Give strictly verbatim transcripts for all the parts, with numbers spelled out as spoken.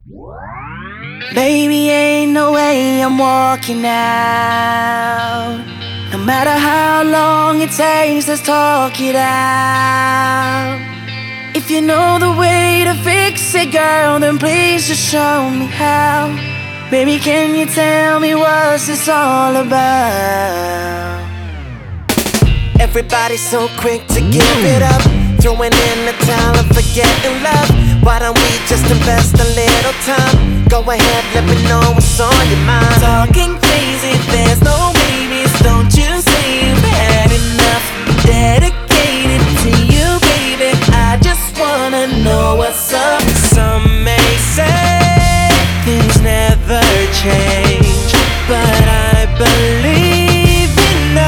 Baby, ain't no way I'm walking out. No matter how long it takes, let's talk it out. If you know the way to fix it, girl, then please just show me how. Baby, can you tell me what's this all about? Everybody's so quick to give it up, throwing in the towel and forgetting love. Why don't we just invest a little time? Go ahead, let me know what's on your mind. Talking crazy, there's no babies, don't you say you've had enough. Dedicated to you, baby, I just wanna know what's up. Some may say Things never change, but I believe in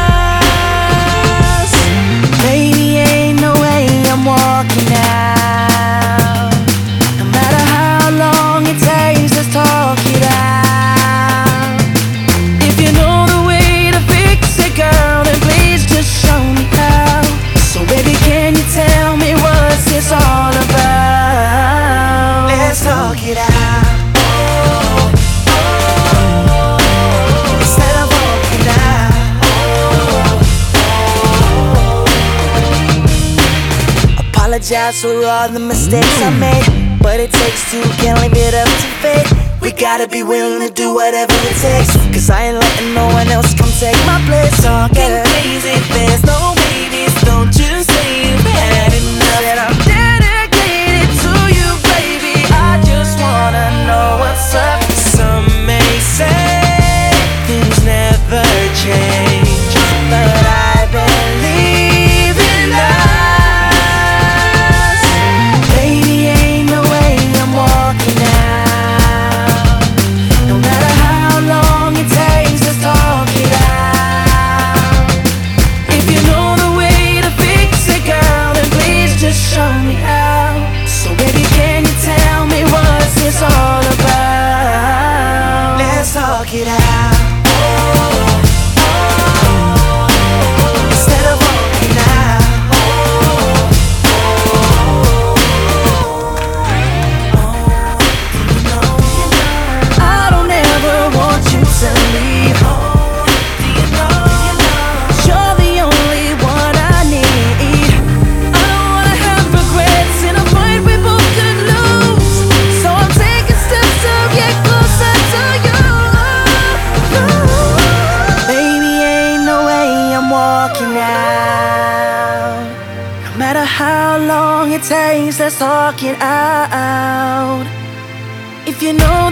us. Baby, ain't no way I'm walking out. No matter how long it takes, let's talk it out. If you know the way to fix it, girl, then please just show me how. So baby, can you tell me what's this all about? let's talk it out. Instead of walking out. Apologize for all the mistakes I made, but it takes two, can't leave it up to fate. We gotta be willing to do whatever it takes, cause I ain't letting no one else come take my place. Talking crazy, there's no babies, don't you say you've had enough. And I'm dedicated to you, baby, I just wanna know what's up. Some may say Things never change, but I believe in us. Baby, ain't no way I'm walking out. No matter how long it takes, let's talk it out. If you know the way to fix it, girl, then please just show me how. So baby, can you tell me what's this all about? let's talk it out. Instead of walking out. I don't ever want you to leave. You're the only one I need. I don't wanna have regrets in a fight we both could lose. So I'm taking steps to get closer to you. Baby, ain't no way I'm walking out. No matter how long it takes, let's talk it out. If you know